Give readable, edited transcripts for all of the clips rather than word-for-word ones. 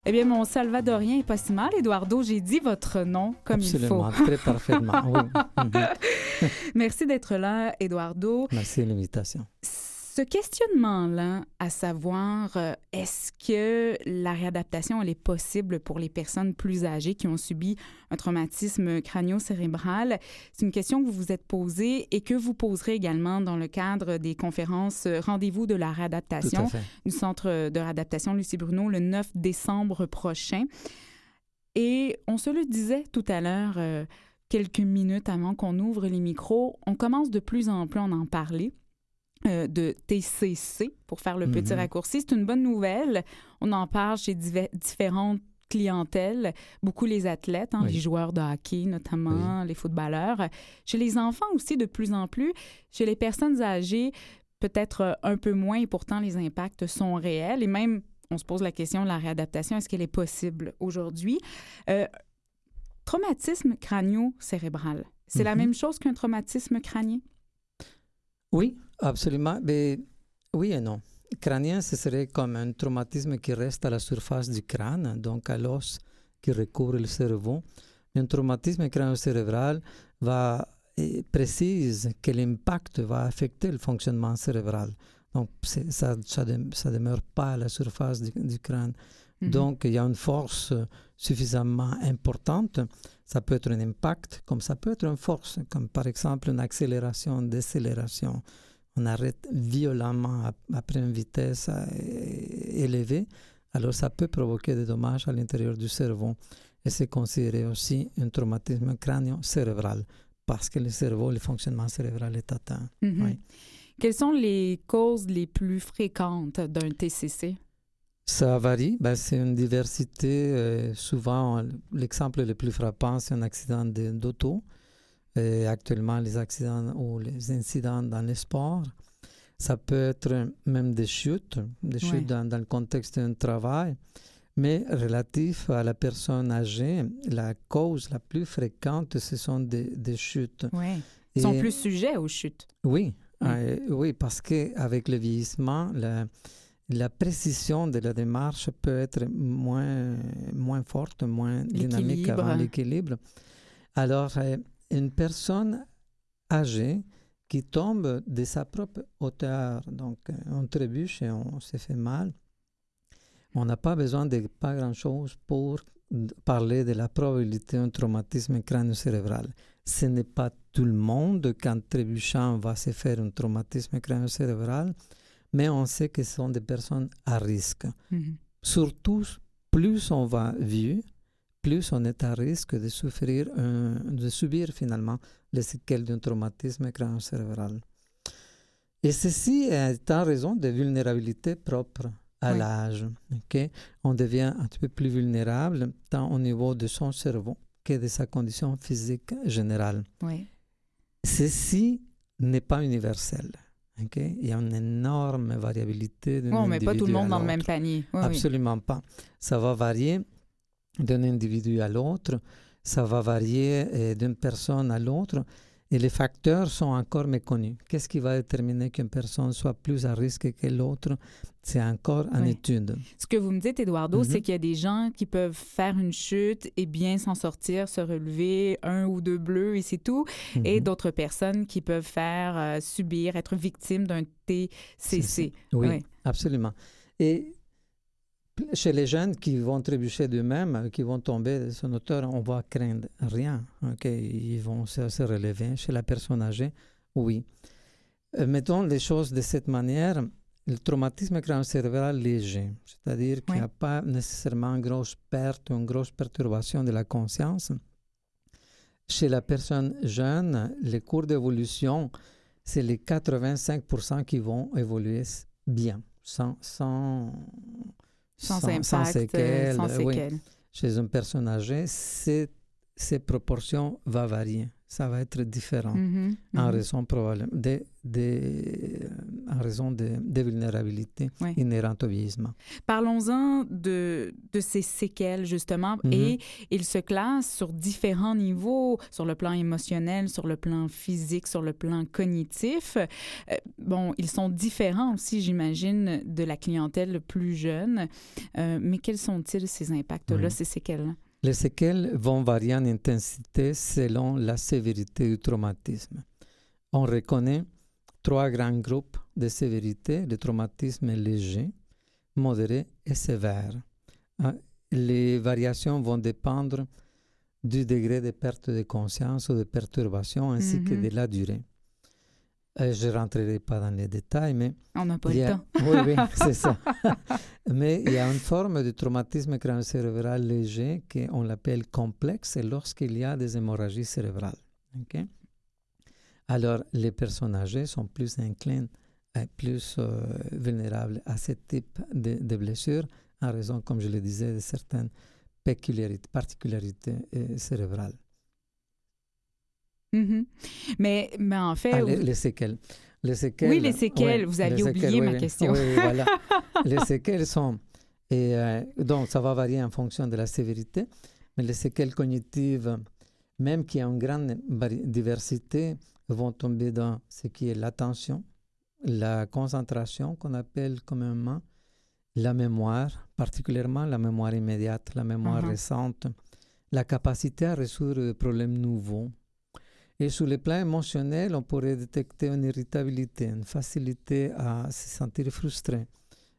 Eh bien, mon salvadorien est pas si mal, Eduardo. J'ai dit votre nom comme Absolument, il faut. très parfaitement, oui. Merci d'être là, Eduardo. Merci de l'invitation. Ce questionnement-là, à savoir, est-ce que la réadaptation, elle est possible pour les personnes plus âgées qui ont subi un traumatisme crânio-cérébral? C'est une question que vous vous êtes posée et que vous poserez également dans le cadre des conférences Rendez-vous de la réadaptation Tout à fait. du Centre de réadaptation Lucie Bruneau le 9 décembre prochain. Et on se le disait tout à l'heure, quelques minutes avant qu'on ouvre les micros, on commence de plus en plus à en parler. De TCC, pour faire le petit raccourci. C'est une bonne nouvelle. On en parle chez différentes clientèles, beaucoup les athlètes, Oui. les joueurs de hockey notamment, les footballeurs. Chez les enfants aussi, de plus en plus. Chez les personnes âgées, peut-être un peu moins, et pourtant les impacts sont réels. Et même, on se pose la question de la réadaptation, est-ce qu'elle est possible aujourd'hui? Traumatisme crânio-cérébral, c'est la même chose qu'un traumatisme crânien? Oui, absolument. Mais oui et non. Crânien, ce serait comme un traumatisme qui reste à la surface du crâne, donc à l'os qui recouvre le cerveau. Un traumatisme crânio-cérébral précise que l'impact va affecter le fonctionnement cérébral. Donc, ça ne demeure pas à la surface du crâne. Donc, il y a une force suffisamment importante. Ça peut être un impact, comme ça peut être une force, comme par exemple une accélération, décélération. On arrête violemment après une vitesse élevée. Alors, ça peut provoquer des dommages à l'intérieur du cerveau. Et c'est considéré aussi un traumatisme crânio-cérébral parce que le cerveau, le fonctionnement cérébral est atteint. Oui. Quelles sont les causes les plus fréquentes d'un TCC? Ça varie, c'est une diversité. Souvent, l'exemple le plus frappant, c'est un accident d'auto. Actuellement, les accidents ou les incidents dans les sports. Ça peut être même des chutes dans le contexte d'un travail. Mais relatif à la personne âgée, la cause la plus fréquente, ce sont des chutes. Oui. Ils sont plus sujets aux chutes. Oui, oui, parce qu'avec le vieillissement, la précision de la démarche peut être moins forte, moins dynamique avant l'équilibre. Alors, une personne âgée qui tombe de sa propre hauteur, donc on trébuche et on se fait mal, on n'a pas besoin de pas grand-chose pour parler de la probabilité d'un traumatisme crânio-cérébral. Ce n'est pas tout le monde qu'en trébuchant va se faire un traumatisme crânio-cérébral, mais on sait que ce sont des personnes à risque. Surtout, plus on va vieux, plus on est à risque de subir finalement les séquelles d'un traumatisme crânio-cérébral. Et ceci est en raison de vulnérabilité propre à l'âge. Okay? On devient un petit peu plus vulnérable tant au niveau de son cerveau que de sa condition physique générale. Ceci n'est pas universel. Okay? Il y a une énorme variabilité d'un individu à l'autre. On ne met pas tout le monde dans le même panier. Absolument pas. Ça va varier d'un individu à l'autre, ça va varier d'une personne à l'autre, et les facteurs sont encore méconnus. Qu'est-ce qui va déterminer qu'une personne soit plus à risque que l'autre? C'est encore en étude. Ce que vous me dites, Eduardo, c'est qu'il y a des gens qui peuvent faire une chute et bien s'en sortir, se relever, 1 ou 2 bleus et c'est tout, et d'autres personnes qui peuvent faire subir, être victimes d'un TCC. Oui, absolument. Et chez les jeunes qui vont trébucher d'eux-mêmes, qui vont tomber de son hauteur, on va craindre rien. Ils vont se relever. Chez la personne âgée, oui. Mettons les choses de cette manière. Le traumatisme crânio-cérébral léger, c'est-à-dire qu'il n'y a pas nécessairement une grosse perte ou une grosse perturbation de la conscience. Chez la personne jeune, les cours d'évolution, c'est les 85% qui vont évoluer bien, sans séquelles. Chez une personne âgée, ces proportions vont varier. ça va être différent en raison probablement en raison des vulnérabilités inhérentes au vieillissement. Parlons-en de ces séquelles, justement, et ils se classent sur différents niveaux, sur le plan émotionnel, sur le plan physique, sur le plan cognitif. Bon, ils sont différents aussi, j'imagine, de la clientèle plus jeune, mais quels sont-ils, ces impacts-là, ces séquelles-là? Les séquelles vont varier en intensité selon la sévérité du traumatisme. On reconnaît 3 grands groupes de sévérité, le traumatisme léger, modéré et sévère. Les variations vont dépendre du degré de perte de conscience ou de perturbation ainsi que de la durée. Je ne rentrerai pas dans les détails, mais... On n'a pas le temps. Oui, c'est ça. Mais il y a une forme de traumatisme crânio-cérébral léger qu'on l'appelle complexe lorsqu'il y a des hémorragies cérébrales. Okay? Alors, les personnes âgées sont plus inclines, plus vulnérables à ce type de blessures en raison, comme je le disais, de certaines particularités cérébrales. Mais en fait... les séquelles. Oui, les séquelles. Vous aviez oublié ma question. Oui, voilà. Les séquelles sont... donc, ça va varier en fonction de la sévérité, mais les séquelles cognitives, même qui ont une grande diversité, vont tomber dans ce qui est l'attention, la concentration, qu'on appelle communément la mémoire, particulièrement la mémoire immédiate, la mémoire récente, la capacité à résoudre des problèmes nouveaux. Et sur le plan émotionnel, on pourrait détecter une irritabilité, une facilité à se sentir frustré.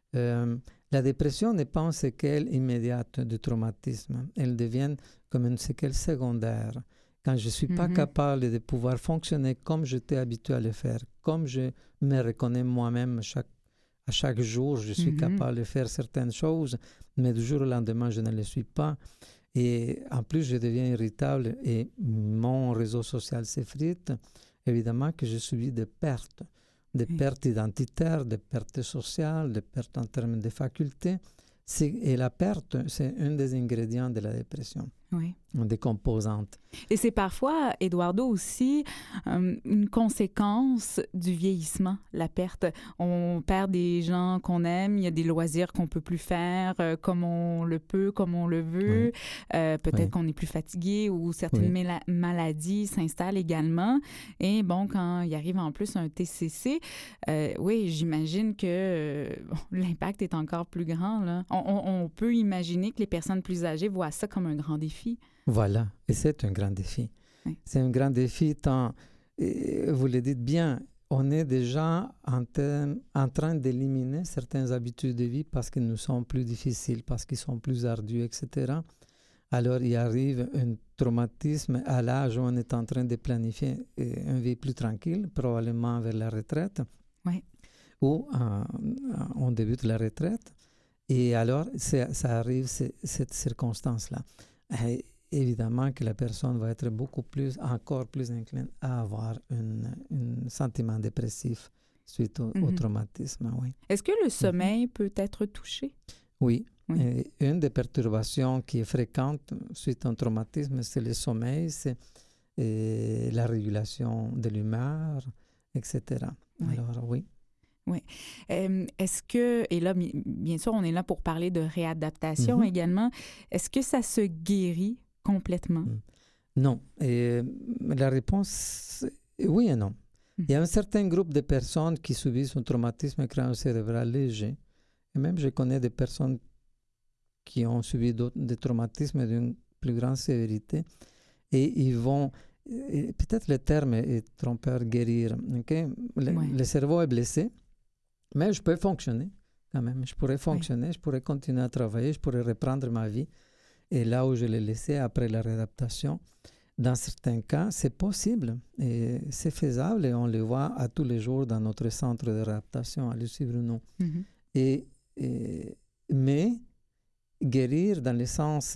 La dépression n'est pas une séquelle immédiate du traumatisme. Elle devient comme une séquelle secondaire. Quand je ne suis pas capable de pouvoir fonctionner comme j'étais habitué à le faire, comme je me reconnais moi-même à chaque jour, je suis capable de faire certaines choses, mais du jour au lendemain, je ne le suis pas. Et en plus, je deviens irritable et mon réseau social s'effrite. Évidemment que je subis des pertes identitaires, des pertes sociales, des pertes en termes de facultés. Et la perte, c'est un des ingrédients de la dépression. Oui. Des composantes. Et c'est parfois, Eduardo, aussi une conséquence du vieillissement, la perte. On perd des gens qu'on aime, il y a des loisirs qu'on ne peut plus faire comme on le peut, comme on le veut. Peut-être qu'on est plus fatigué ou certaines maladies s'installent également. Et bon, quand il arrive en plus un TCC, oui, j'imagine que l'impact est encore plus grand, là. On peut imaginer que les personnes plus âgées voient ça comme un grand défi. Voilà, et c'est un grand défi. Oui. C'est un grand défi tant, vous le dites bien, on est déjà en train d'éliminer certaines habitudes de vie parce qu'elles nous sont plus difficiles, parce qu'ils sont plus ardus, etc. Alors, il arrive un traumatisme à l'âge où on est en train de planifier une vie plus tranquille, probablement vers la retraite, ou on débute la retraite. Et alors, ça arrive, cette circonstance-là. Et évidemment que la personne va être encore plus incline à avoir un sentiment dépressif suite au traumatisme. Oui. Est-ce que le sommeil peut être touché? Oui. Une des perturbations qui est fréquente suite à un traumatisme, c'est le sommeil, c'est la régulation de l'humeur, etc. Alors, oui. Oui. Est-ce que, et là, bien sûr, on est là pour parler de réadaptation également, est-ce que ça se guérit complètement? Non. Et la réponse, oui et non. Il y a un certain groupe de personnes qui subissent un traumatisme crânio-cérébral léger. Et même, je connais des personnes qui ont subi des traumatismes d'une plus grande sévérité. Et ils vont, peut-être le terme est trompeur, guérir. Okay? Le cerveau est blessé. Mais je peux fonctionner quand même. Je pourrais fonctionner, je pourrais continuer à travailler, je pourrais reprendre ma vie. Et là où je l'ai laissé après la réadaptation, dans certains cas, c'est possible et c'est faisable et on le voit à tous les jours dans notre centre de réadaptation à Lucie-Bruno. Mais guérir dans le sens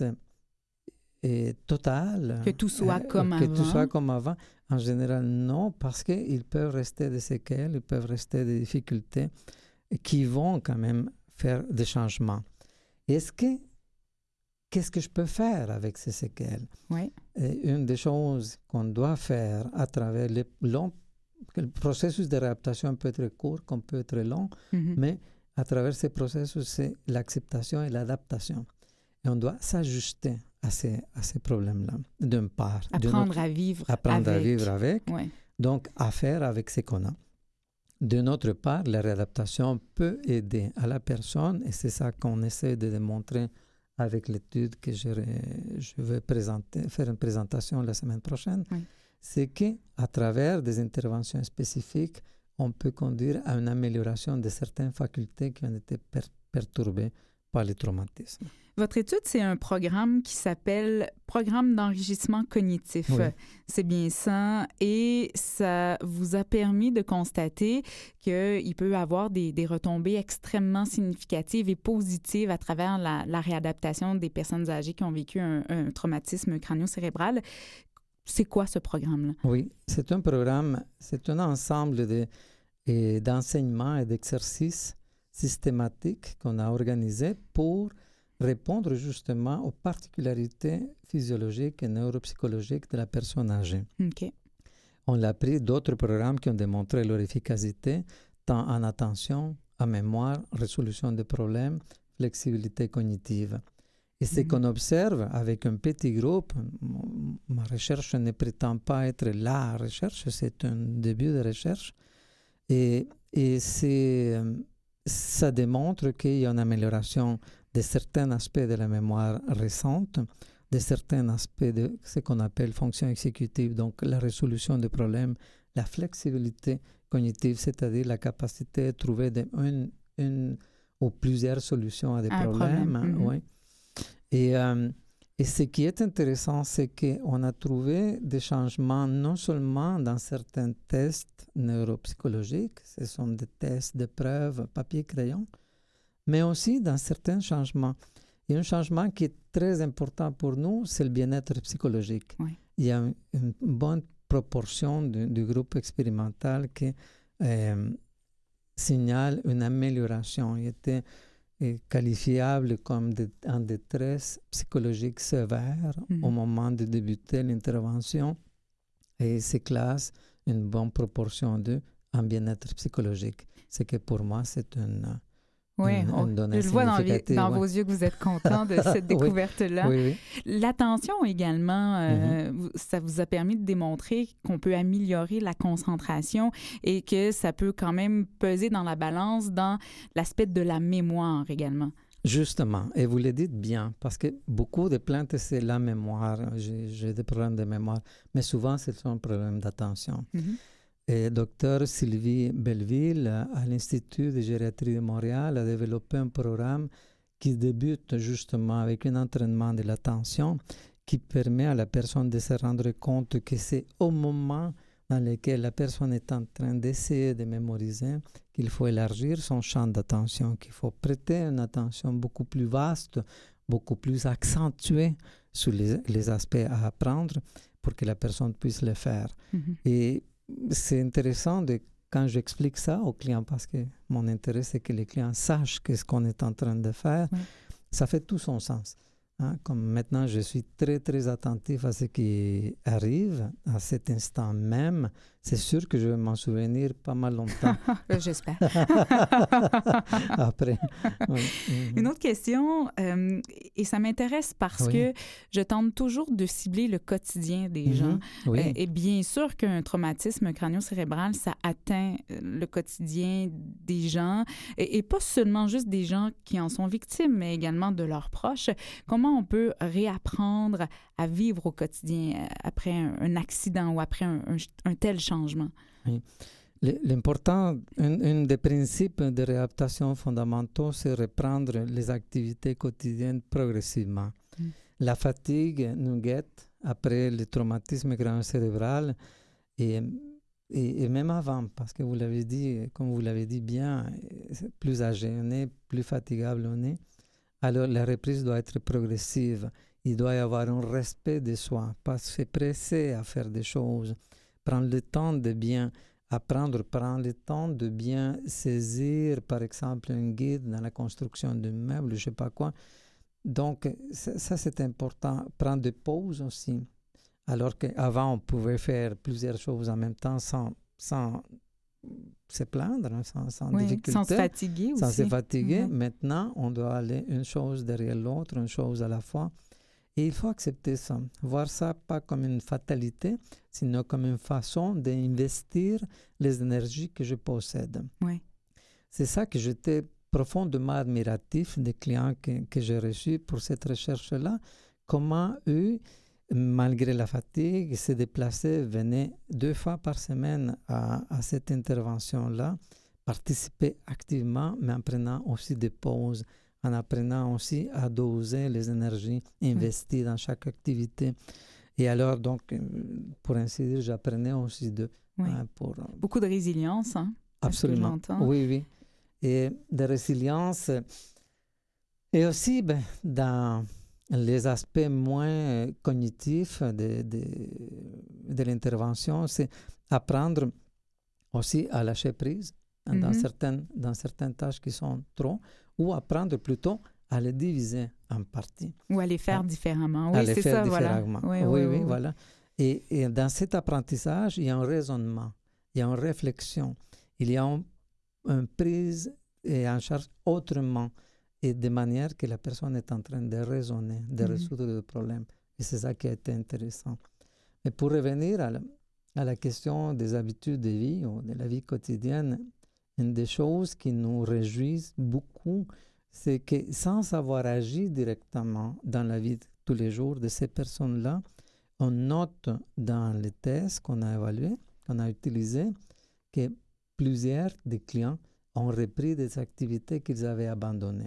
total, que tout soit comme avant. Que tout soit comme avant, en général, non, parce qu'ils peuvent rester des séquelles, ils peuvent rester des difficultés qui vont quand même faire des changements. Est-ce que qu'est-ce que je peux faire avec ces séquelles? Oui. Et une des choses qu'on doit faire à travers le processus de réadaptation peut être court comme peut être long, mais à travers ces processus, c'est l'acceptation et l'adaptation. Et on doit s'ajuster à ces problèmes-là, d'une part. Apprendre à vivre avec. Ouais. Donc, à faire avec ce qu'on a. De notre part, la réadaptation peut aider à la personne, et c'est ça qu'on essaie de démontrer avec l'étude que je vais faire une présentation la semaine prochaine, c'est qu'à travers des interventions spécifiques, on peut conduire à une amélioration de certaines facultés qui ont été perturbées par les traumatismes. Votre étude, c'est un programme qui s'appelle Programme d'enrichissement cognitif. Oui. C'est bien ça. Et ça vous a permis de constater qu'il peut y avoir des retombées extrêmement significatives et positives à travers la réadaptation des personnes âgées qui ont vécu un traumatisme crânio-cérébral. C'est quoi ce programme-là? Oui, c'est un programme, c'est un ensemble d'enseignements et d'exercices systématiques qu'on a organisés pour répondre justement aux particularités physiologiques et neuropsychologiques de la personne âgée. Okay. On a pris d'autres programmes qui ont démontré leur efficacité, tant en attention, en mémoire, résolution de problèmes, flexibilité cognitive. Et ce qu'on observe avec un petit groupe, ma recherche ne prétend pas être la recherche, c'est un début de recherche, et ça démontre qu'il y a une amélioration de certains aspects de la mémoire récente, de certains aspects de ce qu'on appelle fonction exécutive, donc la résolution des problèmes, la flexibilité cognitive, c'est-à-dire la capacité de trouver une ou plusieurs solutions à des problèmes. Oui. Et ce qui est intéressant, c'est qu'on a trouvé des changements non seulement dans certains tests neuropsychologiques, ce sont des tests de preuves papier-crayon, mais aussi dans certains changements. Et un changement qui est très important pour nous, c'est le bien-être psychologique. Oui. Il y a une bonne proportion du groupe expérimental qui signale une amélioration. Il était qualifiable comme en détresse psychologique sévère au moment de débuter l'intervention, et se classe une bonne proportion en bien-être psychologique. C'est que pour moi, c'est une donnée je vois significative. dans vos yeux que vous êtes content de cette découverte-là. Oui. L'attention également, ça vous a permis de démontrer qu'on peut améliorer la concentration et que ça peut quand même peser dans la balance dans l'aspect de la mémoire également. Justement, et vous le dites bien, parce que beaucoup de plaintes, c'est la mémoire. J'ai des problèmes de mémoire, mais souvent, c'est un problème d'attention. Et Dr. Sylvie Belleville, à l'Institut de gériatrie de Montréal, a développé un programme qui débute justement avec un entraînement de l'attention qui permet à la personne de se rendre compte que c'est au moment dans lequel la personne est en train d'essayer de mémoriser qu'il faut élargir son champ d'attention, qu'il faut prêter une attention beaucoup plus vaste, beaucoup plus accentuée sur les aspects à apprendre pour que la personne puisse le faire. Et c'est intéressant quand j'explique ça aux clients, parce que mon intérêt, c'est que les clients sachent ce qu'on est en train de faire. Ça fait tout son sens. Comme maintenant, je suis très, très attentif à ce qui arrive à cet instant même. C'est sûr que je vais m'en souvenir pas mal longtemps. J'espère. Après. Oui. Une autre question, et ça m'intéresse parce que je tente toujours de cibler le quotidien des gens. Oui. Et bien sûr qu'un traumatisme crânio-cérébral, ça atteint le quotidien des gens, et pas seulement juste des gens qui en sont victimes, mais également de leurs proches. Comment on peut réapprendre à vivre au quotidien après un accident ou après un tel changement? Oui. L'important, un des principes de réadaptation fondamentaux, c'est reprendre les activités quotidiennes progressivement. La fatigue nous guette après le traumatisme crânio-cérébral et même avant, parce que vous l'avez dit, comme vous l'avez dit bien, plus âgé on est, plus fatigable on est. Alors la reprise doit être progressive. Il doit y avoir un respect de soi, pas se presser à faire des choses, prendre le temps de bien apprendre, prendre le temps de bien saisir, par exemple, un guide dans la construction d'un meuble, je ne sais pas quoi. Donc, ça, c'est important. Prendre des pauses aussi. Alors qu'avant, on pouvait faire plusieurs choses en même temps sans se plaindre, sans difficulté. Sans se fatiguer aussi. Sans se fatiguer. Maintenant, on doit aller une chose derrière l'autre, une chose à la fois. Et il faut accepter ça. Voir ça pas comme une fatalité, sinon comme une façon d'investir les énergies que je possède. Oui. C'est ça que j'étais profondément admiratif des clients que j'ai reçus pour cette recherche-là. Comment eux, malgré la fatigue, se déplaçaient, venaient 2 fois par semaine à cette intervention-là, participer activement, mais en prenant aussi des pauses, en apprenant aussi à doser les énergies investies dans chaque activité. Et alors, donc, pour ainsi dire, j'apprenais aussi beaucoup de résilience, hein? Absolument. Oui, oui. Et de résilience. Et aussi, dans les aspects moins cognitifs de l'intervention, c'est apprendre aussi à lâcher prise dans certaines tâches qui sont trop, ou apprendre plutôt à les diviser en parties. Ou à les faire différemment. Oui, c'est ça, voilà. Oui, voilà. Et dans cet apprentissage, il y a un raisonnement, il y a une réflexion, il y a une prise en charge autrement et de manière que la personne est en train de raisonner, de résoudre le problème. Et c'est ça qui a été intéressant. Mais pour revenir à la question des habitudes de vie ou de la vie quotidienne, une des choses qui nous réjouissent beaucoup, c'est que sans avoir agi directement dans la vie de tous les jours de ces personnes-là, on note dans les tests qu'on a évalués, qu'on a utilisés, que plusieurs des clients ont repris des activités qu'ils avaient abandonnées,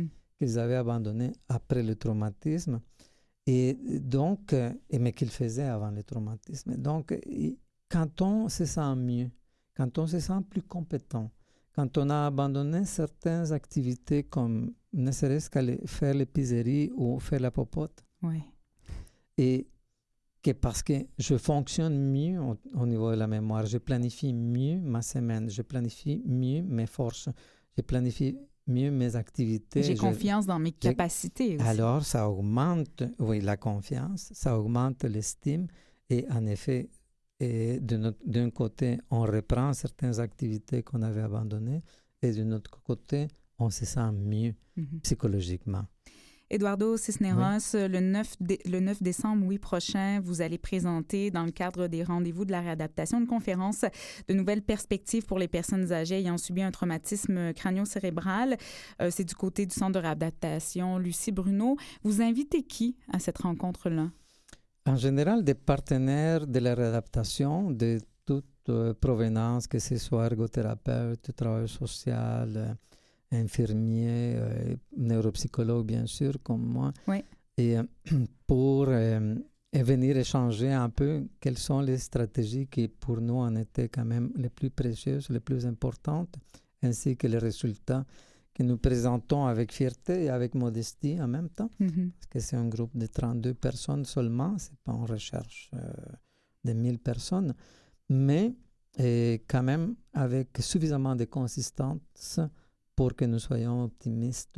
après le traumatisme, et donc, mais qu'ils faisaient avant le traumatisme. Donc, quand on se sent mieux, quand on se sent plus compétent, quand on a abandonné certaines activités comme ne serait-ce qu'à faire l'épicerie ou faire la popote, et que parce que je fonctionne mieux au niveau de la mémoire, je planifie mieux ma semaine, je planifie mieux mes forces, je planifie mieux mes activités. J'ai confiance dans mes capacités aussi. Alors, ça augmente, la confiance, ça augmente l'estime et en effet, d'un côté, on reprend certaines activités qu'on avait abandonnées et d'un autre côté, on se sent mieux psychologiquement. Eduardo Cisneros, le 9 décembre prochain, vous allez présenter dans le cadre des rendez-vous de la réadaptation une conférence de nouvelles perspectives pour les personnes âgées ayant subi un traumatisme crânio-cérébral. C'est du côté du Centre de réadaptation Lucie Bruno. Vous invitez qui à cette rencontre-là? En général, des partenaires de la réadaptation de toute provenance, que ce soit ergothérapeute, travailleur social, infirmier, neuropsychologue, bien sûr, comme moi. Oui. Et pour venir échanger un peu quelles sont les stratégies qui, pour nous, en étaient quand même les plus précieuses, les plus importantes, ainsi que les résultats que nous présentons avec fierté et avec modestie en même temps, parce que c'est un groupe de 32 personnes seulement, c'est pas une recherche de 1000 personnes, mais quand même avec suffisamment de consistance pour que nous soyons optimistes.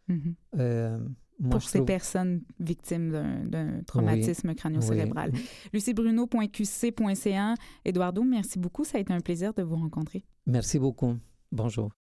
Pour ces personnes victimes d'un traumatisme crânio-cérébral. luciebruno.qc.ca. Eduardo, merci beaucoup. Ça a été un plaisir de vous rencontrer. Merci beaucoup. Bonjour.